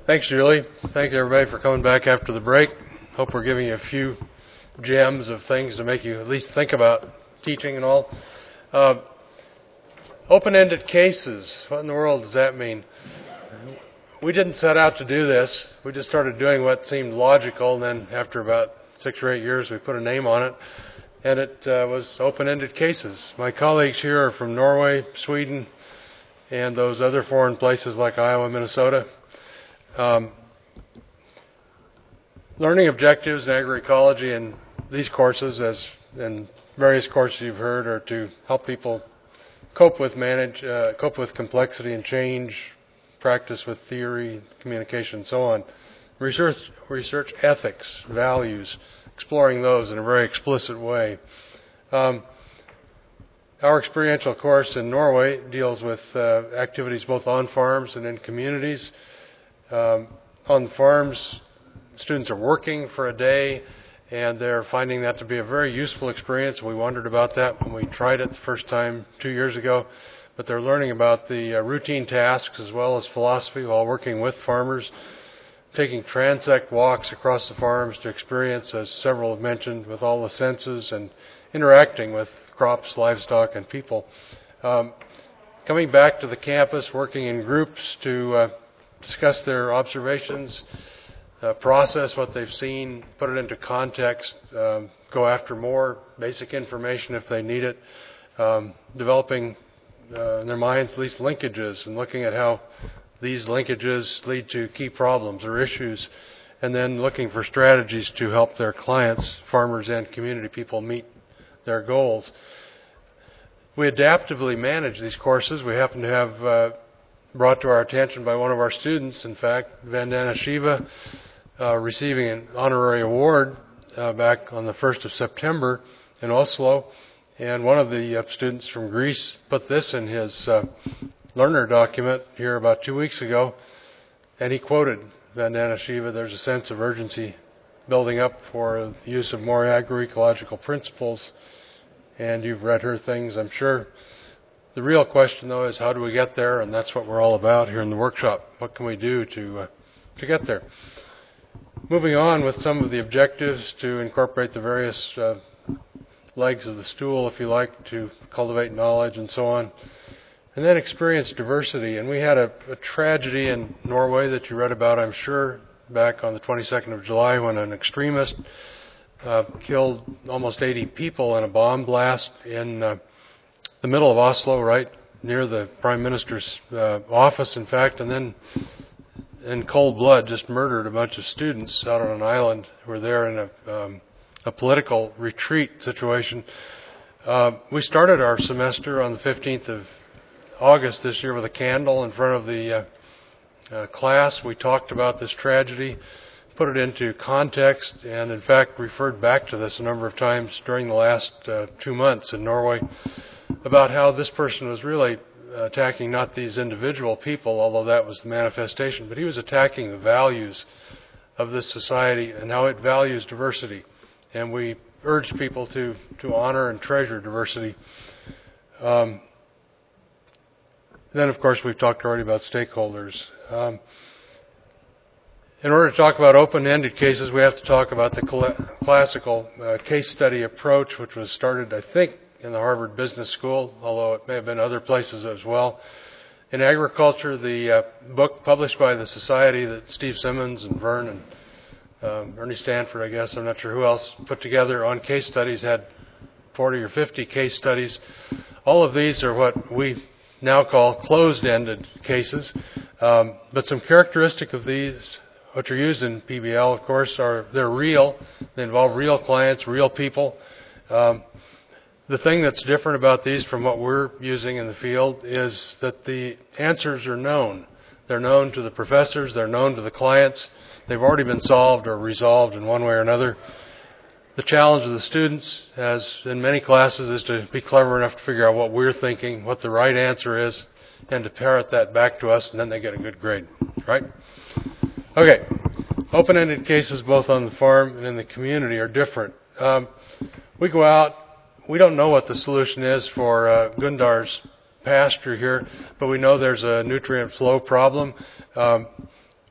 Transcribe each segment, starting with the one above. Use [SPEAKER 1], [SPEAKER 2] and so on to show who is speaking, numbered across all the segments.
[SPEAKER 1] Thanks, Julie. Thanks, everybody, for coming back after the break. Hope we're giving you a few gems of things to make you at least think about teaching and all. Open-ended cases. What in the world does that mean? We didn't set out to do this. We just started doing what seemed logical, and then after about 6 or 8 years, we put a name on it, and it was open-ended cases. My colleagues here are from Norway, Sweden, and those other foreign places like Iowa, Minnesota. Learning objectives in agroecology and these courses, as in various courses you've heard, are to help people cope with complexity and change, practice with theory, communication, and so on. Research ethics, values, exploring those in a very explicit way. Our experiential course in Norway deals with activities both on farms and in communities. On the farms, students are working for a day, and they're finding that to be a very useful experience. We wondered about that when we tried it the first time 2 years ago. But they're learning about the routine tasks as well as philosophy while working with farmers, taking transect walks across the farms to experience, as several have mentioned, with all the senses and interacting with crops, livestock, and people. Coming back to the campus, working in groups to discuss their observations, process what they've seen, put it into context, go after more basic information if they need it, developing in their minds at least linkages and looking at how these linkages lead to key problems or issues, and then looking for strategies to help their clients, farmers and community people, meet their goals. We adaptively manage these courses. We happen to have brought to our attention by one of our students, in fact, Vandana Shiva, receiving an honorary award back on the 1st of September in Oslo. And one of the students from Greece put this in his learner document here about 2 weeks ago, and he quoted Vandana Shiva, "There's a sense of urgency building up for the use of more agroecological principles," and you've read her things, I'm sure. The real question, though, is how do we get there, and that's what we're all about here in the workshop. What can we do to get there? Moving on with some of the objectives to incorporate the various legs of the stool, if you like, to cultivate knowledge and so on. And then experience diversity. And we had a tragedy in Norway that you read about, I'm sure, back on the 22nd of July when an extremist killed almost 80 people in a bomb blast in the middle of Oslo, right near the Prime Minister's office, in fact, and then in cold blood just murdered a bunch of students out on an island who were there in a political retreat situation. We started our semester on the 15th of August this year with a candle in front of the class. We talked about this tragedy, put it into context, and in fact referred back to this a number of times during the last 2 months in Norway about how this person was really attacking not these individual people, although that was the manifestation, but he was attacking the values of this society and how it values diversity. And we urge people to honor and treasure diversity. Then, of course, we've talked already about stakeholders. In order to talk about open-ended cases, we have to talk about the classical case study approach, which was started, I think, in the Harvard Business School, although it may have been other places as well. In agriculture, the book published by the Society that Steve Simmons and Vern and Ernie Stanford, I guess, I'm not sure who else, put together on case studies, had 40 or 50 case studies. All of these are what we now call closed-ended cases. But some characteristic of these, which are used in PBL, of course, are they're real. They involve real clients, real people. The thing that's different about these from what we're using in the field is that the answers are known. They're known to the professors. They're known to the clients. They've already been solved or resolved in one way or another. The challenge of the students, as in many classes, is to be clever enough to figure out what we're thinking, what the right answer is, and to parrot that back to us, and then they get a good grade, right? Okay. Open-ended cases both on the farm and in the community are different. We go out. We don't know what the solution is for Gundar's pasture here, but we know there's a nutrient flow problem.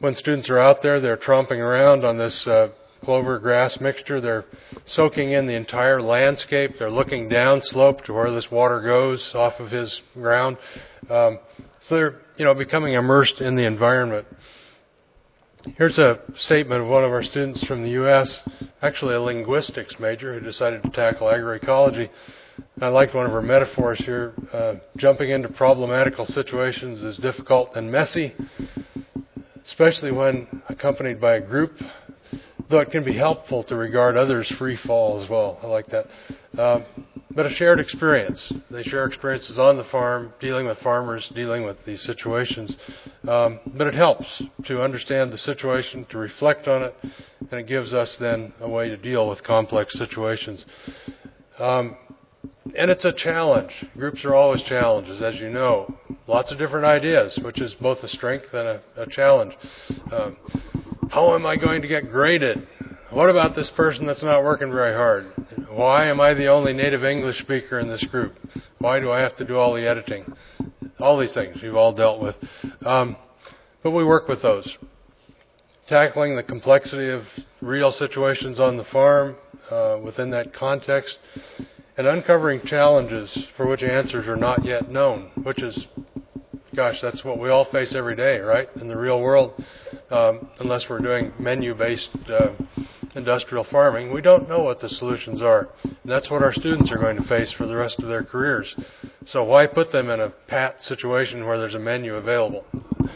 [SPEAKER 1] When students are out there, they're tromping around on this clover grass mixture. They're soaking in the entire landscape. They're looking down slope to where this water goes off of his ground. So they're, becoming immersed in the environment. Here's a statement of one of our students from the U.S., actually a linguistics major who decided to tackle agroecology. I liked one of her metaphors here. Jumping into problematical situations is difficult and messy, especially when accompanied by a group, though it can be helpful to regard others' free fall as well. I like that. But a shared experience. They share experiences on the farm, dealing with farmers, dealing with these situations. But it helps to understand the situation, to reflect on it, and it gives us then a way to deal with complex situations. And it's a challenge. Groups are always challenges, as you know. Lots of different ideas, which is both a strength and a challenge. How am I going to get graded? What about this person that's not working very hard? Why am I the only native English speaker in this group? Why do I have to do all the editing? All these things you've all dealt with. But we work with those. Tackling the complexity of real situations on the farm within that context, and uncovering challenges for which answers are not yet known, which is, that's what we all face every day, right, in the real world. Unless we're doing menu-based industrial farming, we don't know what the solutions are. And that's what our students are going to face for the rest of their careers. So why put them in a pat situation where there's a menu available?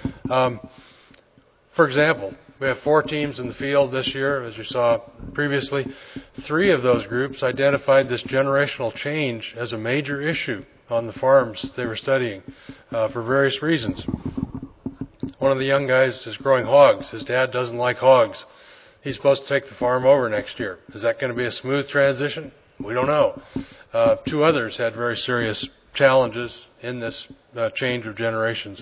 [SPEAKER 1] For example, we have 4 teams in the field this year, as you saw previously. 3 of those groups identified this generational change as a major issue on the farms they were studying for various reasons. One of the young guys is growing hogs. His dad doesn't like hogs. He's supposed to take the farm over next year. Is that going to be a smooth transition? We don't know. 2 others had very serious challenges in this change of generations.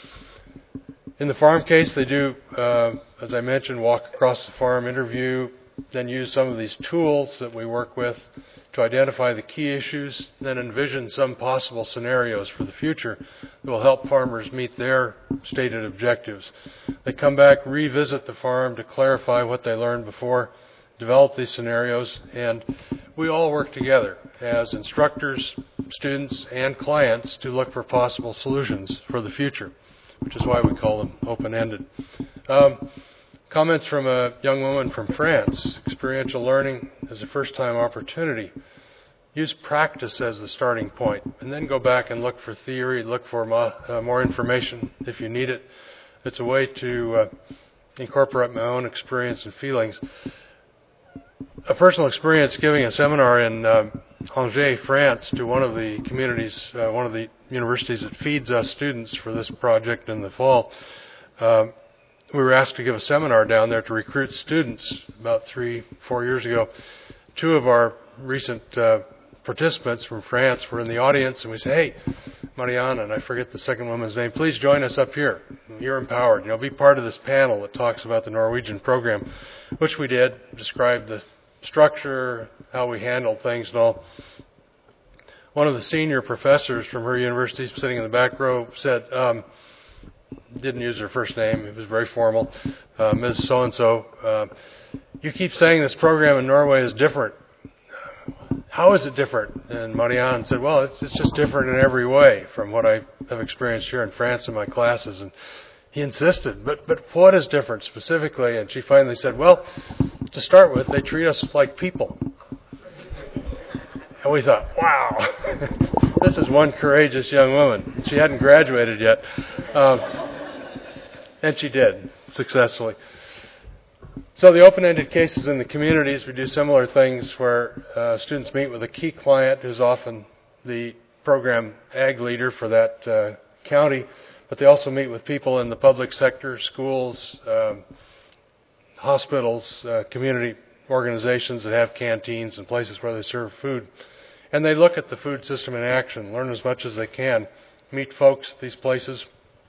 [SPEAKER 1] In the farm case, they do, as I mentioned, walk across the farm, interview, then use some of these tools that we work with to identify the key issues, then envision some possible scenarios for the future that will help farmers meet their stated objectives. They come back, revisit the farm to clarify what they learned before, develop these scenarios, and we all work together as instructors, students, and clients to look for possible solutions for the future, which is why we call them open-ended. Comments from a young woman from France. Experiential learning is a first-time opportunity. Use practice as the starting point, and then go back and look for theory, look for more information if you need it. It's a way to incorporate my own experience and feelings. A personal experience giving a seminar in Angers, France, to one of the communities, one of the universities that feeds us students for this project in the fall. We were asked to give a seminar down there to recruit students about 3-4 years ago. 2 of our recent participants from France were in the audience, and we said, hey, Marianne, and I forget the second woman's name, please join us up here. You're empowered. Be part of this panel that talks about the Norwegian program, which we did, described the structure, how we handled things and all. One of the senior professors from her university, sitting in the back row, said, didn't use her first name, it was very formal, Ms. So-and-so, you keep saying this program in Norway is different. How is it different? And Marianne said, well, it's just different in every way from what I have experienced here in France in my classes. And he insisted, but what is different specifically? And she finally said, well, to start with, they treat us like people. And we thought, wow, this is one courageous young woman. She hadn't graduated yet. And she did, successfully. So the open-ended cases in the communities, we do similar things where students meet with a key client who's often the program ag leader for that county, but they also meet with people in the public sector, schools, hospitals, community organizations that have canteens and places where they serve food. And they look at the food system in action, learn as much as they can, meet folks at these places.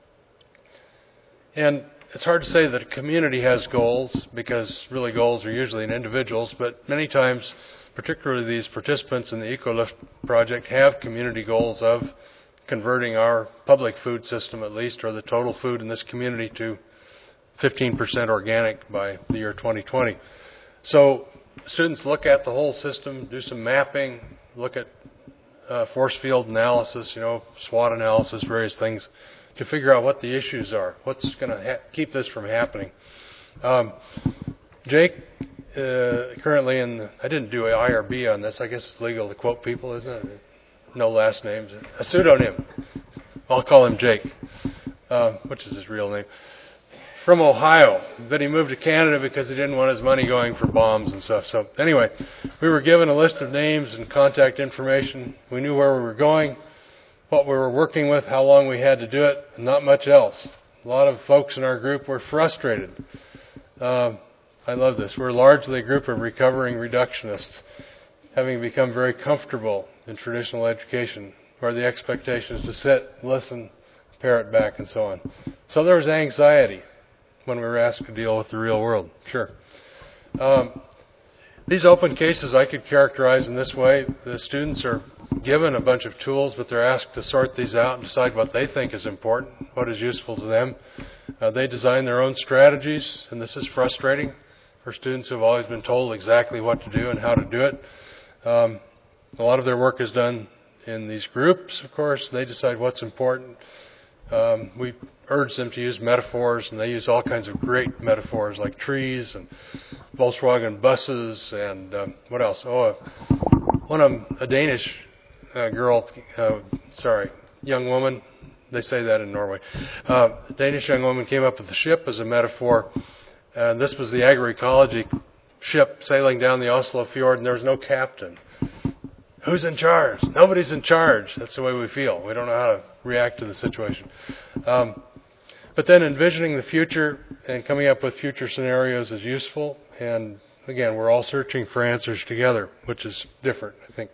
[SPEAKER 1] And it's hard to say that a community has goals, because really goals are usually in individuals, but many times, particularly these participants in the EcoLift project, have community goals of converting our public food system, at least, or the total food in this community, to 15% organic by the year 2020. So students look at the whole system, do some mapping, look at force field analysis, SWOT analysis, various things, to figure out what the issues are, what's going to keep this from happening. Jake, currently I didn't do an IRB on this. I guess it's legal to quote people, isn't it? No last names. A pseudonym. I'll call him Jake, which is his real name. From Ohio, but he moved to Canada because he didn't want his money going for bombs and stuff. So anyway, we were given a list of names and contact information. We knew where we were going, what we were working with, how long we had to do it, and not much else. A lot of folks in our group were frustrated. I love this. We're largely a group of recovering reductionists, having become very comfortable in traditional education, where the expectation is to sit, listen, parrot back, and so on. So there was anxiety when we were asked to deal with the real world. Sure. These open cases I could characterize in this way. The students are given a bunch of tools, but they're asked to sort these out and decide what they think is important, what is useful to them. They design their own strategies, and this is frustrating for students who have always been told exactly what to do and how to do it. A lot of their work is done in these groups, of course. They decide what's important. We urge them to use metaphors, and they use all kinds of great metaphors like trees and Volkswagen buses and what else? A Danish young woman. They say that in Norway. A Danish young woman came up with the ship as a metaphor. And this was the agroecology ship sailing down the Oslo fjord, and there was no captain. Who's in charge? Nobody's in charge. That's the way we feel. We don't know how to react to the situation. But then envisioning the future and coming up with future scenarios is useful. And again, we're all searching for answers together, which is different, I think.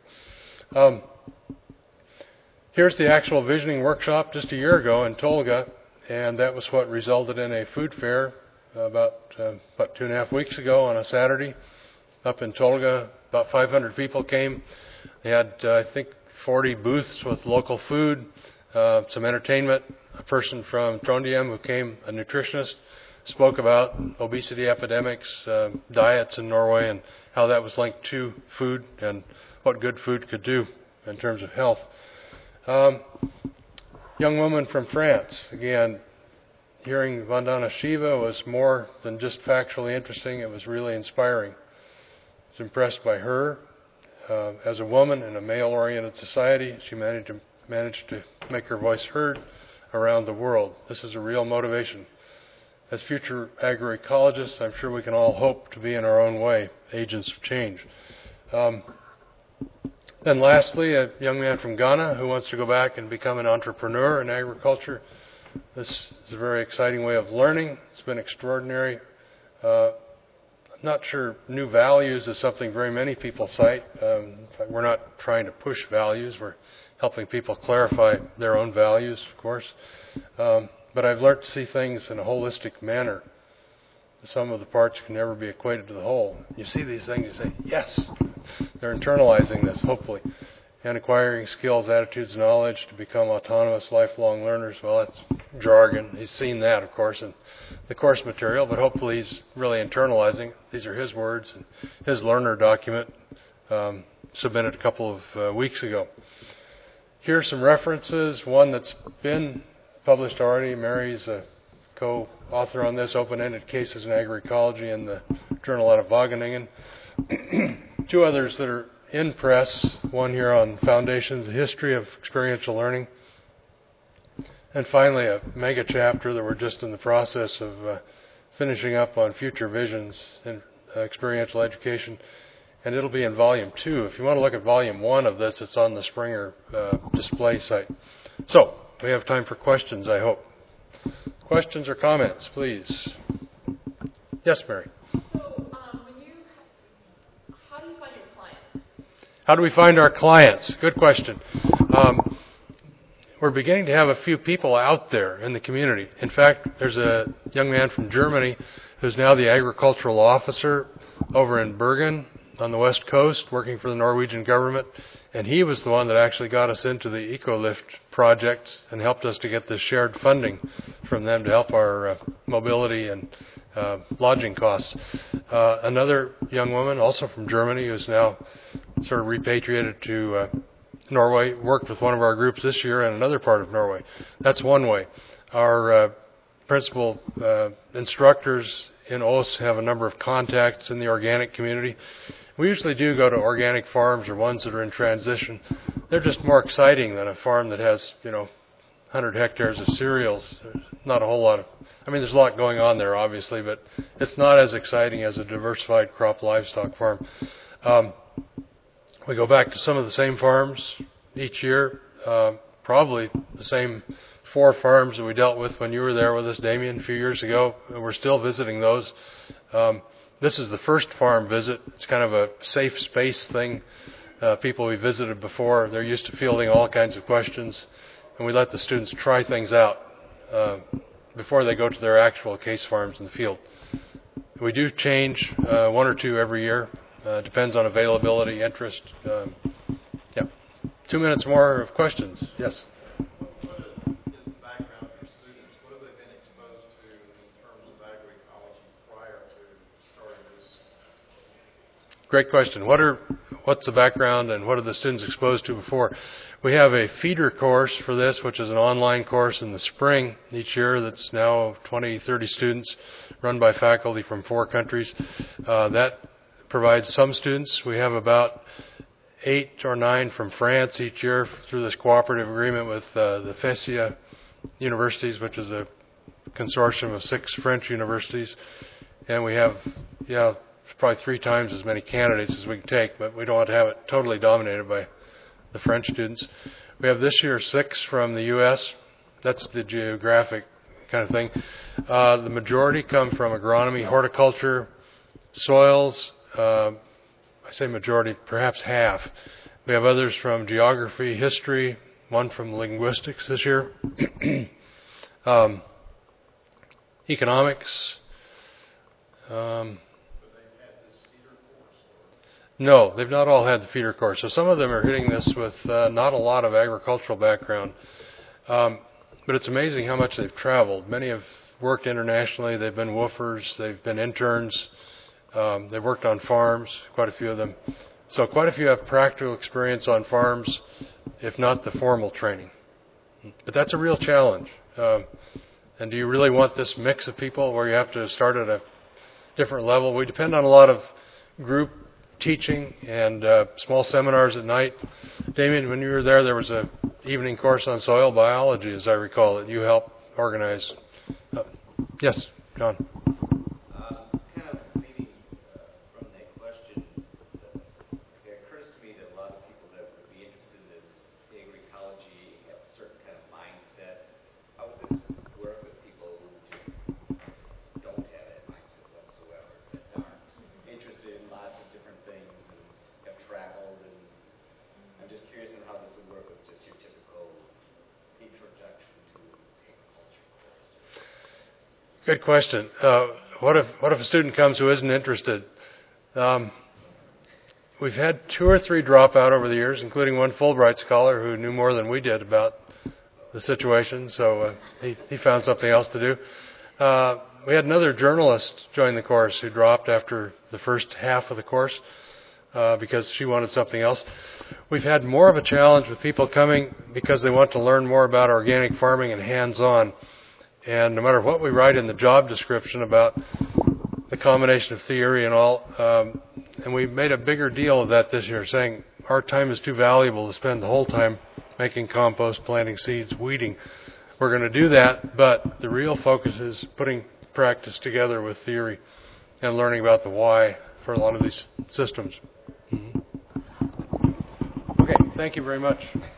[SPEAKER 1] Here's the actual visioning workshop just a year ago in Tolga, and that was what resulted in a food fair about 2.5 weeks ago on a Saturday up in Tolga. About 500 people came. They had, I think, 40 booths with local food, some entertainment. A person from Trondheim who came, a nutritionist, spoke about obesity epidemics, diets in Norway, and how that was linked to food and what good food could do in terms of health. Young woman from France, again, hearing Vandana Shiva was more than just factually interesting. It was really inspiring. I was impressed by her. As a woman in a male-oriented society, she managed to make her voice heard around the world. This is a real motivation. As future agroecologists, I'm sure we can all hope to be, in our own way, agents of change. Then lastly, a young man from Ghana who wants to go back and become an entrepreneur in agriculture. This is a very exciting way of learning. It's been extraordinary. I'm not sure new values is something very many people cite. In fact, we're not trying to push values. We're helping people clarify their own values, of course. But I've learned to see things in a holistic manner. The sum of the parts can never be equated to the whole. You see these things, you say, yes, they're internalizing this, hopefully, and acquiring skills, attitudes, knowledge to become autonomous, lifelong learners. Well, that's jargon. He's seen that, of course, in the course material, but hopefully he's really internalizing. These are his words and his learner document submitted a couple of weeks ago. Here are some references. One that's been published already. Mary's a co-author on this, Open-Ended Cases in Agroecology, in the journal out of Wageningen. Two others that are in press, one here on Foundations, the History of Experiential Learning. And finally, a mega chapter that we're just in the process of finishing up on future visions in experiential education. And it'll be in Volume 2. If you want to look at Volume 1 of this, it's on the Springer display site. So, we have time for questions, I hope. Questions or comments, please? Yes, Mary. How do we find our clients? Good question. We're beginning to have a few people out there in the community. In fact, there's a young man from Germany who's now the agricultural officer over in Bergen, on the West Coast working for the Norwegian government, and he was the one that actually got us into the EcoLift project and helped us to get the shared funding from them to help our mobility and lodging costs. Another young woman, also from Germany, who's now sort of repatriated to Norway, worked with one of our groups this year in another part of Norway. That's one way. Our principal instructors in OS have a number of contacts in the organic community. We usually do go to organic farms or ones that are in transition. They're just more exciting than a farm that has, 100 hectares of cereals. There's not a whole lot of, there's a lot going on there, obviously, but it's not as exciting as a diversified crop livestock farm. We go back to some of the same farms each year, probably the same 4 farms that we dealt with when you were there with us, Damien, a few years ago, and we're still visiting those. This is the first farm visit. It's kind of a safe space thing. People we visited before, they're used to fielding all kinds of questions, and we let the students try things out before they go to their actual case farms in the field. We do change 1 or 2 every year. Depends on availability, interest. 2 minutes more of questions. Yes? Great question. What's the background and what are the students exposed to before? We have a feeder course for this, which is an online course in the spring each year that's now 20, 30 students run by faculty from 4 countries. That provides some students. We have about 8 or 9 from France each year through this cooperative agreement with the FESIA universities, which is a consortium of 6 French universities. And we have, probably 3 times as many candidates as we can take, but we don't want to have it totally dominated by the French students. We have this year 6 from the U.S. That's the geographic kind of thing. The majority come from agronomy, horticulture, soils. I say majority, perhaps half. We have others from geography, history, 1 from linguistics this year. Economics. No, they've not all had the feeder course. So some of them are hitting this with not a lot of agricultural background. But it's amazing how much they've traveled. Many have worked internationally. They've been woofers. They've been interns. They've worked on farms, quite a few of them. So quite a few have practical experience on farms, if not the formal training. But that's a real challenge. And do you really want this mix of people where you have to start at a different level? We depend on a lot of group teaching and small seminars at night. Damien, when you were there was an evening course on soil biology, as I recall, that you helped organize. Yes, John.
[SPEAKER 2] Kind of leading from that question, it occurs to me that a lot of people that would be interested in this agroecology have a certain kind of mindset. How would this work with people who just don't have that mindset whatsoever, that aren't interested in lots of different things and have traveled? And I'm just curious on how this would work with just your typical introduction to agriculture course.
[SPEAKER 1] Good question. What if a student comes who isn't interested? We've had 2 or 3 drop out over the years, including one Fulbright scholar who knew more than we did about the situation, so he found something else to do. We had another journalist join the course who dropped after the first half of the course because she wanted something else. We've had more of a challenge with people coming because they want to learn more about organic farming and hands-on. And no matter what we write in the job description about the combination of theory and all, and we made a bigger deal of that this year, saying our time is too valuable to spend the whole time making compost, planting seeds, weeding. We're going to do that, but the real focus is putting practice together with theory and learning about the why for a lot of these systems. Okay, thank you very much.